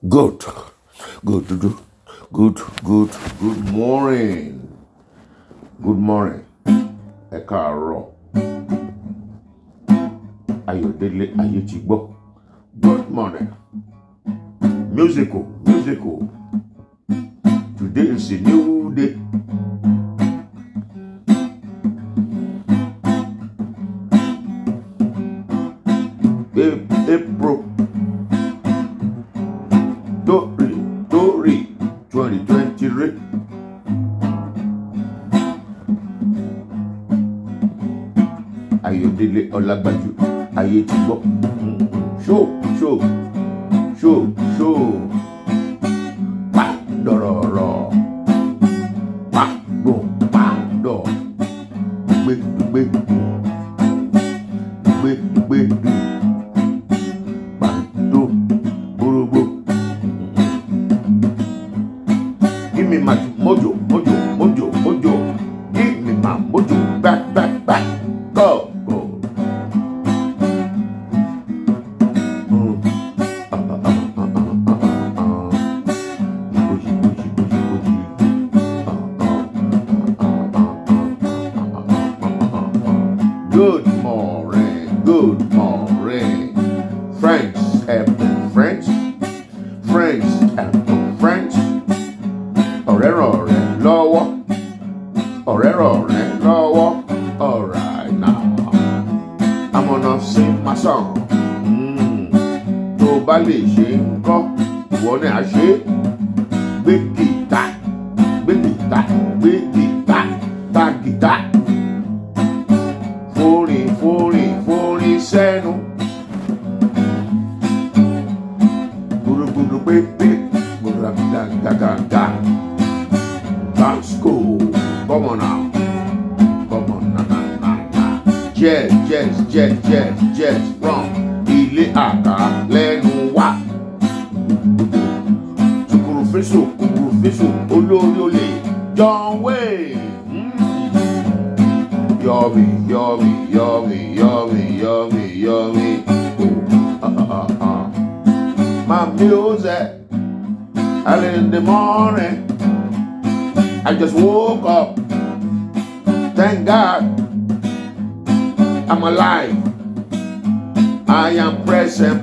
Good, good, good, good, good morning. Good morning. Ẹ káàárọ̀. Ayọ̀délé Ayétìgbọ́. Good morning. Musical. Today is a new day. April. Tori 2023. Ayọ̀délé Ọlágbájú Ayétìgbọ́. Show. Pa dọ̀rọ̀rọ̀. Pa dọ̀. Gbé. Pàdó. Gbórógbó. Give me my mojo. Give me my mojo. Back. Go. Good morning. Friends helping friends. Friends helping friends. Ọ̀rẹ́ lọ́wọ́. Alright now. I'm gonna sing my song. Tó bá lè ṣe ń kọ́, ìwọ ni a ṣe. Gbé gìtá, ta gìtá. Forin sẹ́nu. Gbùdùgbùdù pépé, gbùdùgbùdù. Let's go. Come on now. Jazz from ilé àká lẹ́nu wá. Kúkúrú fésù olórí olè John Wayne. Yummy. My music early in the morning. I just woke up. Thank God I'm alive. I am present.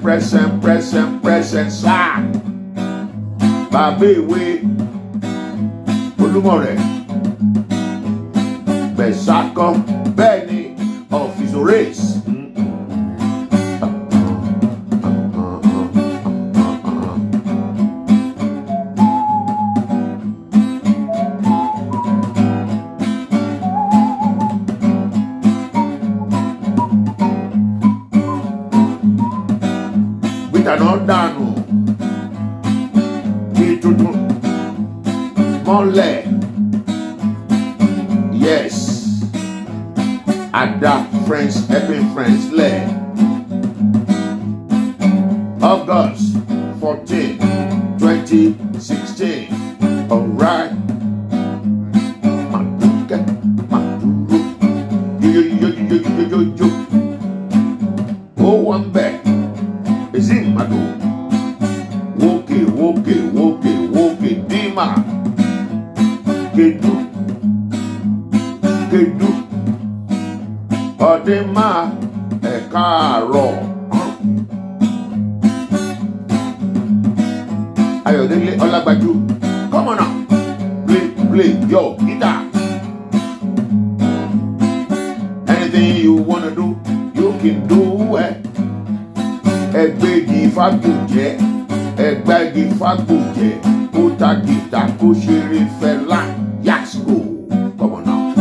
Sir. Baby, Olúmọ̀rẹ́. Bẹ̀sákọ́ Bẹ́ẹ̀ni of his race. Ìtànà dànù kí tuntun mọ́lẹ̀. Yes, Ada friends helping friends lẹ̀. August 14, 2016. Alright. Yo. Oh, one back. Mado. Woke, Dima. Kedu. Ọdịmma ẹ káàárọ̀. Ayọ̀délé Ọlágbájú. Come on now. Play your guitar. Anything you wanna do, you can do it. Ẹgbẹ́gi fàgbòjẹ́, kó ta gìtá kó ṣeré Fẹlá Yasco. Come on now.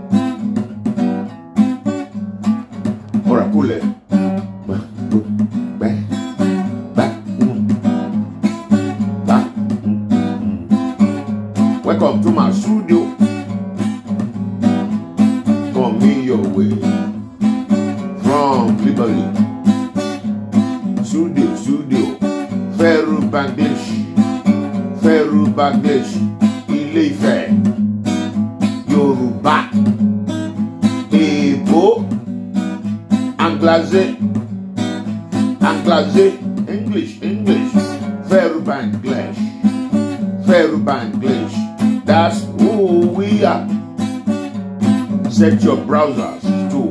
Ọ̀rà kúlẹ̀. Welcome to my studio. Coming your way from Liberty. Studio. Fẹ́rù Bangladesh, Ilé-Ifẹ̀, Yorùbá, Èbó, Anglais, English, Fẹ́rù Bangladesh. Banglish. Feru Banglish. That's who we are. Set your browsers to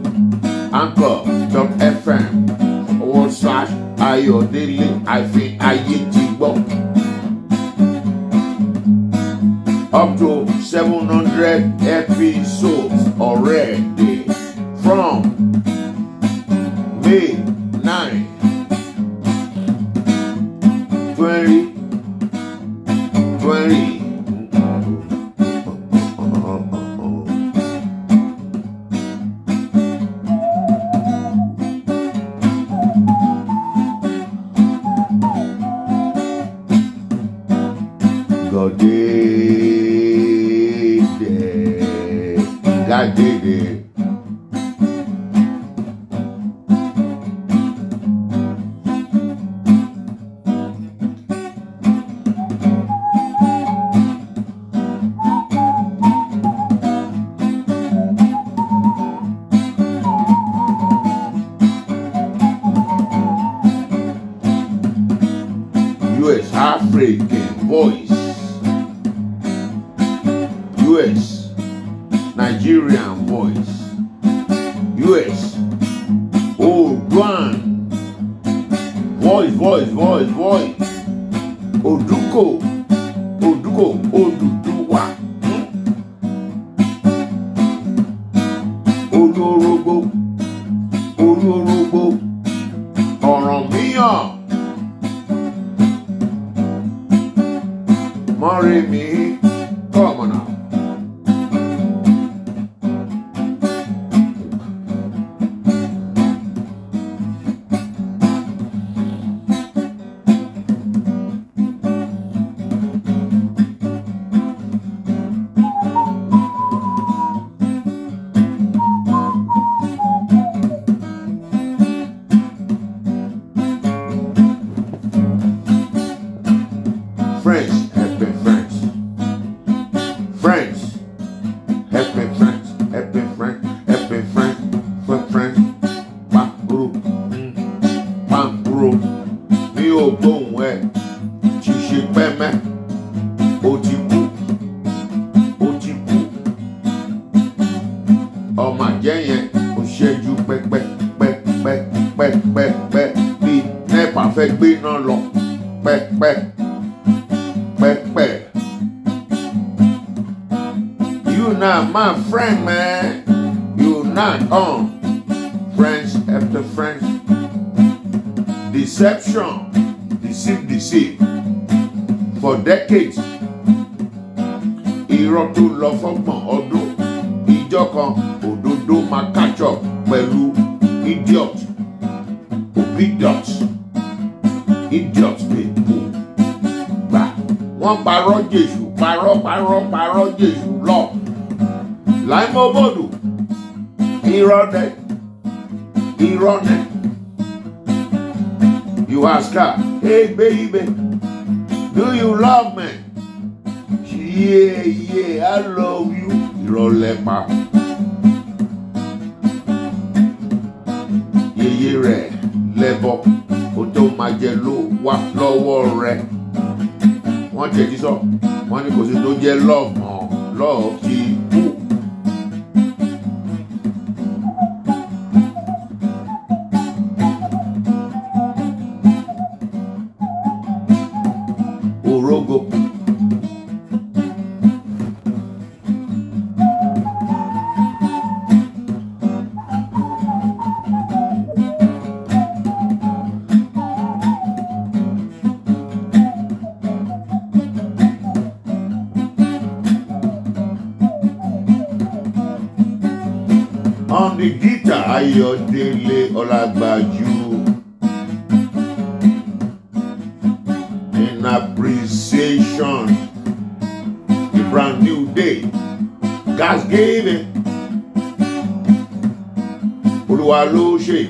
anchor.fm/Ayodele-Ayetibo. Up to 700 episodes already from May 9, 2020. God did it. US African voice. US Nigerian voice. US old one. Voice. Oduko. Oduduwa. Olórogbo. Ọ̀rànmíyàn. Mọ́rẹ́mí. Come on now. Friends have been friends. Friends have been friends. Friends. Pàǹkúrò mi ò gbóhùn ẹ̀ tí ṣe pẹ́mẹ́. Ó ti kú. Ọmọ àjẹ́ yẹn ó ṣẹ́jú pẹ́pẹ́ bí nẹ́pà fẹ́ gbé náà lọ pẹ́pẹ́. You not my friend, man. You not on. Friends after friends. Deception. Deceive. For decades. Irọ́ tó lọ fọ́gbọ̀n ọdún. Ìjọ kan òdodo máa catch up pẹ̀lú idiot. Idiot people. Wọ́n parọ́ Jésù, parọ́ Jésù lọ. Láìmọ́bọ̀dù, irọ́ nẹ. You ask her, hey baby, do you love me? Yeah, I love you. Irọ́ lẹ́pa. Yeye rẹ̀ lẹ́bọ̀, kó tó máa jẹ ló wá lọ́wọ́ rẹ̀. Wọ́n jẹ̀dí sọ, wọ́n ní kò sí tó jẹ́ love mọ́, love ti kú. Orogo. On the guitar, Ayodele Olagbaju. In appreciation, the brand new day, God's gave it. Olúwa ló ṣe.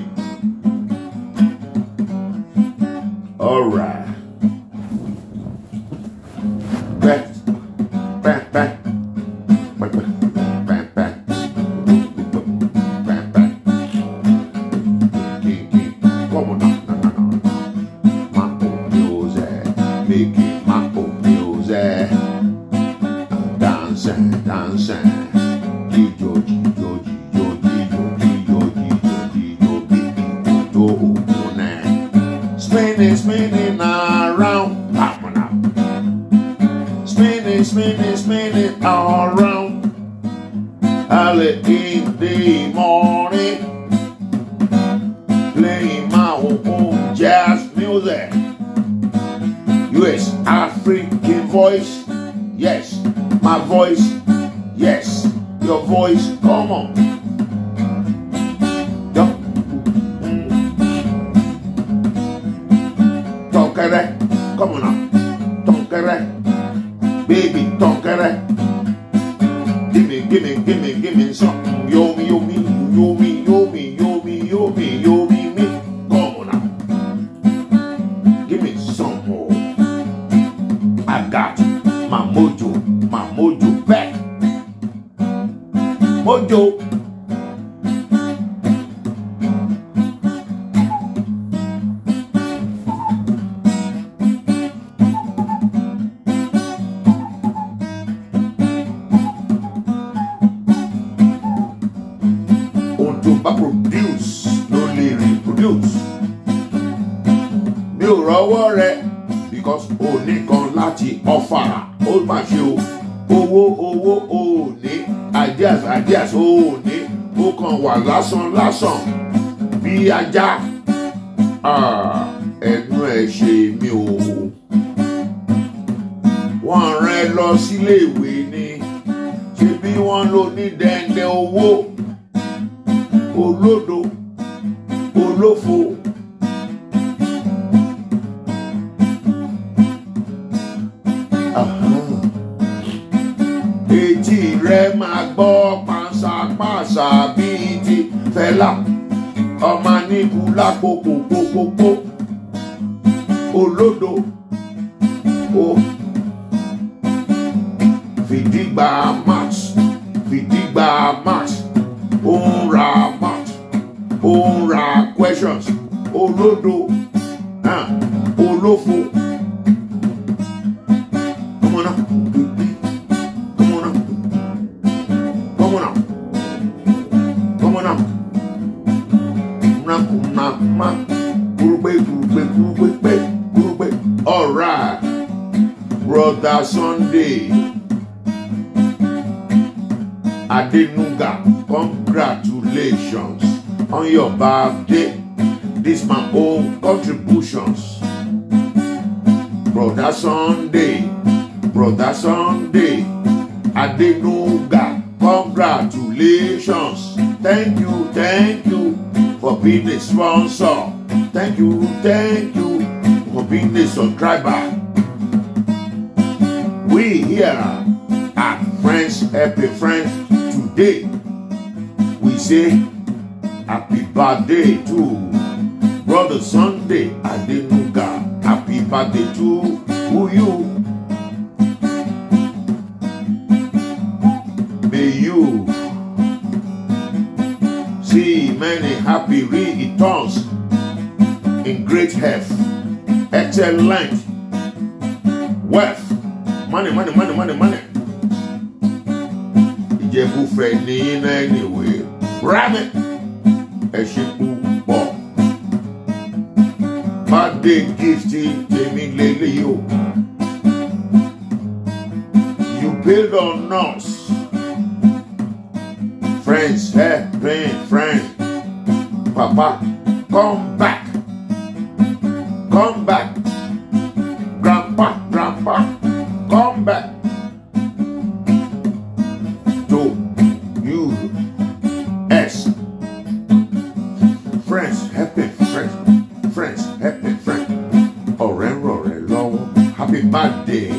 All right. Back. spinning all around. Early in the morning, playing my own jazz music. US African voice, yes, my voice, yes, your voice, come on. Tonkere, come on now, tonkere, baby, tonkere. Give me something, yo me, me. Come on now, give me some more. I got my mojo back. Mojo. Produce, no reproduce. Mi ò rọ́wọ́ rẹ because o ní kan láti offer. Ó mà ṣe o, owó o ní, ideas o ní, ó kàn wà lásán bí ajá. Ẹnu ẹ̀ ṣe mi o. Wọ́n rán ẹ lọ sílé ìwé ni, ṣé bí wọ́n lò ní dẹ́ndẹ́ owó. Olódo, olófo. Etí rẹ̀ máa gbọ́ pàṣàpàṣà bíi ti Fẹlá. Ọmọ níbu lápòpòpòpò. Olódo, o fìdígbà max. Ó ń ra questions. Olódo, olófo. Come on now. All right, Brother Sunday Adenuga, congratulations on your birthday. This my own contributions. Brother Sunday Adenuga, congratulations. Thank you for being a sponsor. Thank you for being a subscriber. We here at Friends Helping Friends today, we say happy birthday to Brother Sunday Adenuga. Happy birthday to you. May you see many happy returns in great health, excellent wealth, money. Ìjẹ̀bú fẹ́ ní iná anyway. Rabbit, ẹ ṣe púpọ̀. Birthday gift tèmi lélẹ́yìí o. You build on us. Friends, friends. Papa, come back. Grandpa, come back. To you, S. Friends, helping friends. Ọ̀rẹ́ lọ́wọ́. Happy birthday.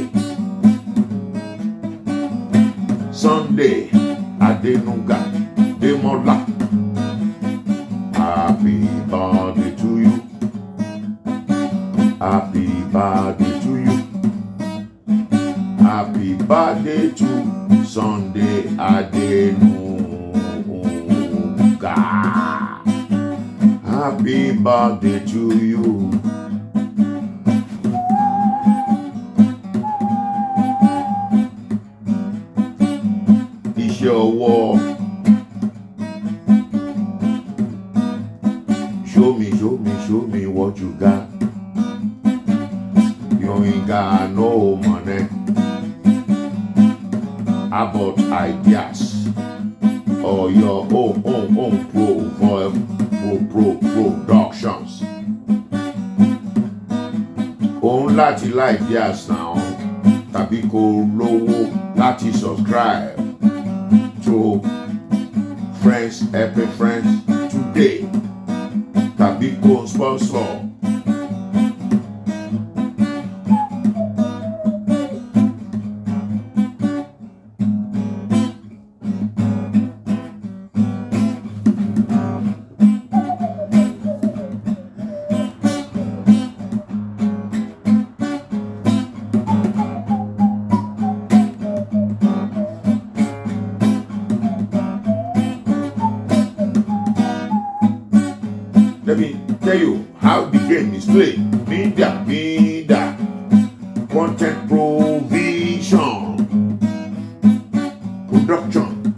Sunday Adenuga Demola. Happy birthday to you. Happy birthday to you. Happy birthday to Sunday Adenuga. Happy birthday to you. Iṣẹ́ ọwọ́. Show me what you got. You ain't got no money. about ideas or your own productions. Òun láti like ideas now tàbí kó lówó láti subscribe to Friends Helping Friends Today tàbí kó sponsor. Let me tell you how the game is played. Media, content provision, production.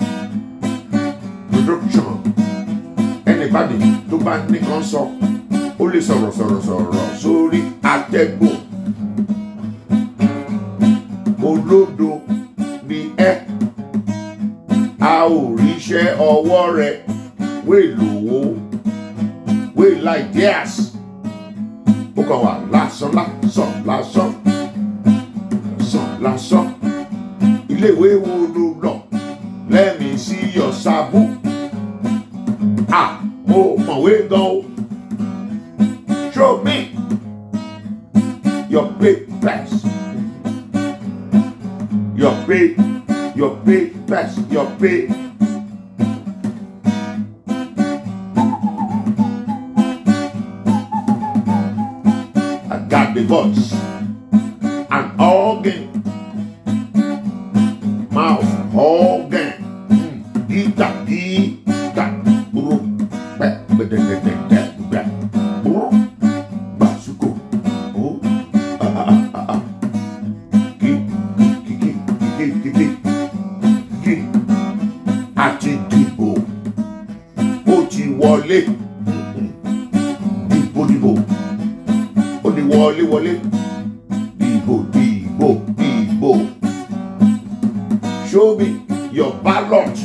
Anybody tó bá ní kan sọ, ó lè sọ̀rọ̀ sórí àtẹ̀gùn. Olódo ni ẹ́, a ò ríṣẹ́ ọwọ́ rẹ̀ wéèlówó. We like yes. Ó kàn wá lásán. Ilé-ìwé wo ló lọ? Let me see your sabu. Mo mọ̀wé gan o. Show me your papers. Your pay. Got the voice, an organ, mouth organ, guitar, basuko, àti dìbò, ó ti wọlé, dìbò. Wọlé. Dìbò. Show me your ballot.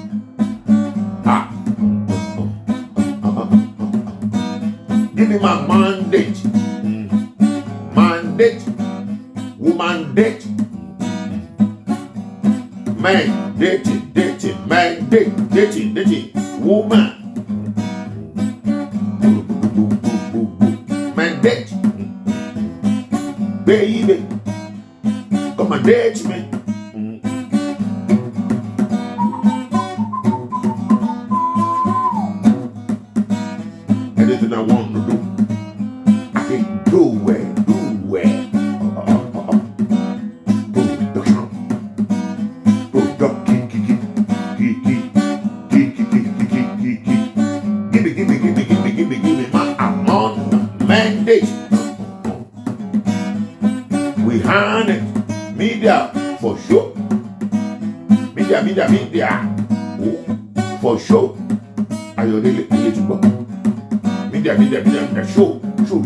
Give me my mandate. Woman date. Man dating. Woman. Man date. Baby, come and date me. Anything I want to do, I can do it. Give me my amount mandate. We hand it. Media for sure. Media. Oh, for sure. Ayọ̀délé Ayétúbọ̀. Media. Show.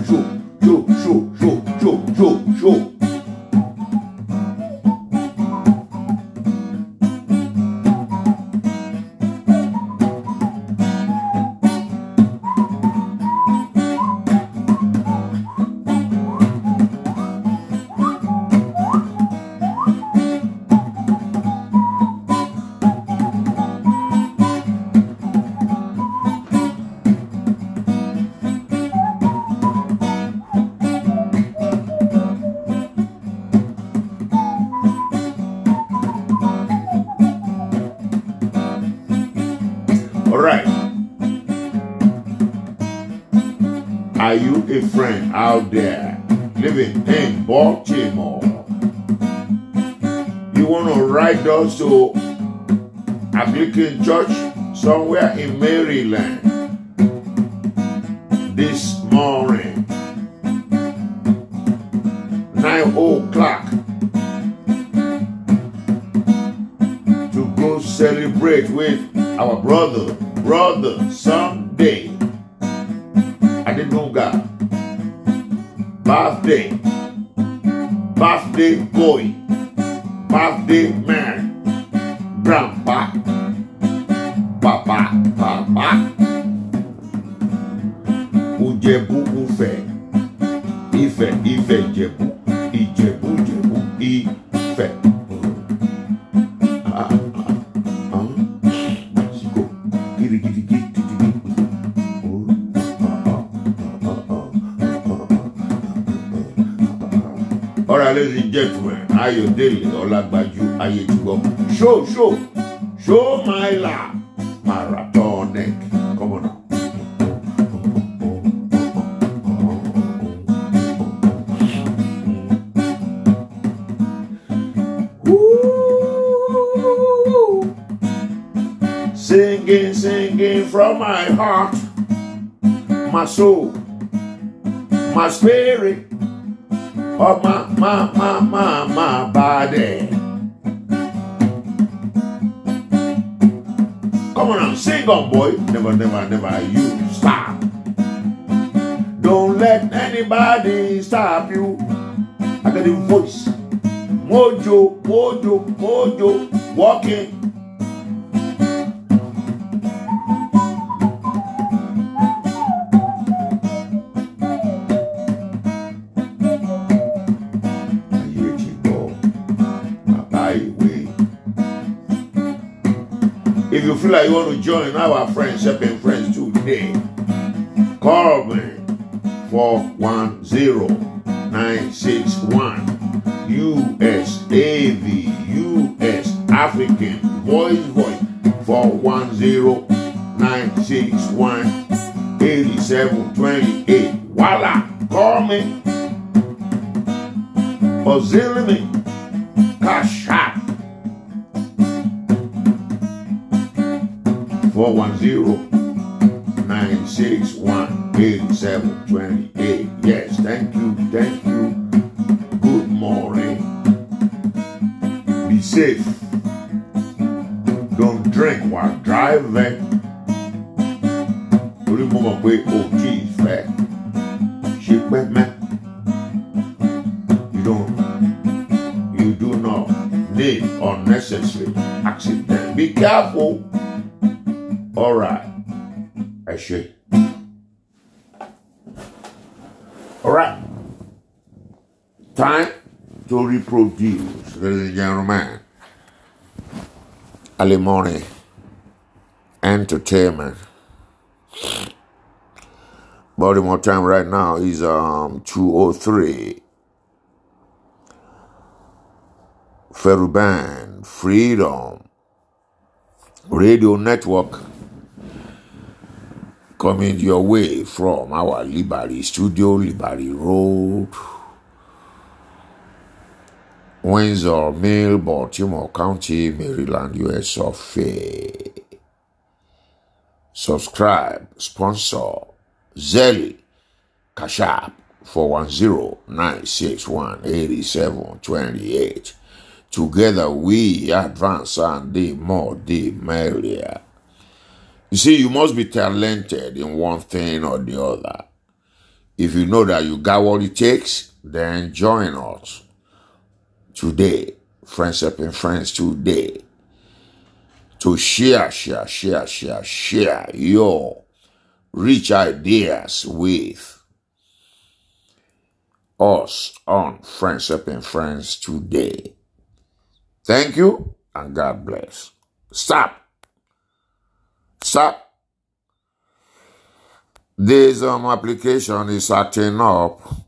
All right. Are you a friend out there living in Baltimore? You want to write us to Anglican Church somewhere in Maryland this morning, 9 o'clock, to go celebrate with our brother Sunday Adenuga birthday boy, birthday man, papa, papa, papa. Ujebu, Ufe, Ife, Ife, Jebu, Ijebu, Jebu, Ife. Siko, giri, giri, giri, giri. All right, ladies and gentlemen, Ayodele Olagbaju Ayetigo. Show my love, Maratonic. Come on now. Singing from my heart, my soul, my spirit, oh my body. Come on now, sing on, boy. Never, you stop. Don't let anybody stop you. I got the voice. Mojo, walking. If you feel like you want to join our Friendship and Friends today, call me 410-961 USAV US African voice 410-961-8728. Voila, call me or zero me cash out 410-961-8728. Yes, thank you. Good morning. Be safe. Don't drink while driving. Remember where OG is fat. Shit, man. You do not need unnecessary accident. Be careful. All right. I should. All right. Time to reproduce, ladies and gentlemen. Alimony Entertainment. Baltimore time right now is 2:03. Feruband Freedom Radio Network coming your way from our Liberty Studio, Liberty Road, Windsor Mill, Baltimore County, Maryland, US of A. Subscribe, sponsor, Zelly, Cash App, 410-961-8728. Together we advance and the more the merrier. You see, you must be talented in one thing or the other. If you know that you got what it takes, then join us today, Friendship and Friends today, to share your rich ideas with us on Friendship and Friends today. Thank you and God bless. Stop. This application is acting up.